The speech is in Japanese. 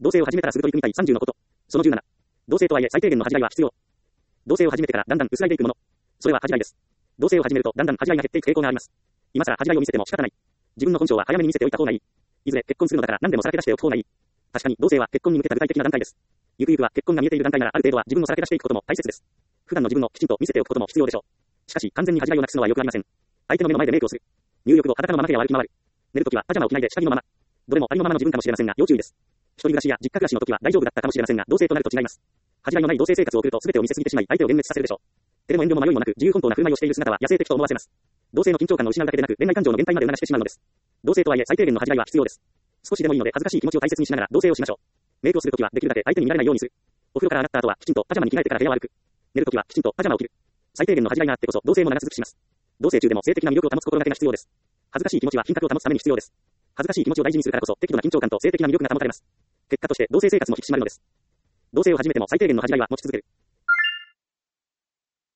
同棲を始めたらすぐ取り組みたい30のこと。その17。同棲とはいえ最低限の恥じらいは必要。同棲を始めてからだんだん薄らいでいくもの。それは恥じらいです。同棲を始めるとだんだん恥じらいが減っていく傾向があります。今更恥じらいを見せても仕方ない。自分の本性は早めに見せておいた方がいい。いずれ結婚するのだから何でもさらけ出しておく方がいい。確かに同棲は結婚に向けた具体的な段階です。ゆくゆくは結婚が見えている段階ならある程度は自分をさらけ出していくことも大切です。普段の自分をきちんと見せておくことも必要でしょう。しかし完全に恥じらいをなくすのはよくありません。相手の目の前でメイクをする。入浴後裸のまま部屋を歩き回る。寝るときはパジャマを着ないで下着のまま。どれもありのままの自分かもしれませんが要注意です。一人暮らしや実家暮らしの時は大丈夫だったかもしれませんが同棲となると違います。恥じらいのない同棲生活を送ると全てを見せすぎてしまい相手を幻滅させるでしょう。照れも遠慮も迷いもなく自由奔放な振る舞いをしている姿は野生的と思わせます。同棲の緊張感を失うだけでなく恋愛感情の減退まで促してしまうのです。同棲とはいえ最低限の恥じらいは必要です。少しでもいいので恥ずかしい気持ちを大切にしながら同棲をしましょう。メイクをするときはできるだけ相手に見られないようにする。お風呂から上がった後はきちんとパジャマに着替えてから部屋を歩く。寝るときはきちんとパジャマを着る。最低限の恥じらいがあってこそ同棲も長続きします。同棲中でも性的な魅力を保つ心がけが必要です。恥ずかしい気持ちは品格を保つために必要です。恥ずかしい気持ちを大事にするからこそ適度な緊張感と性的な魅力が保たれます。結果として同棲生活も引き締まるのです。同棲を始めても最低限の恥じらいは持ち続ける。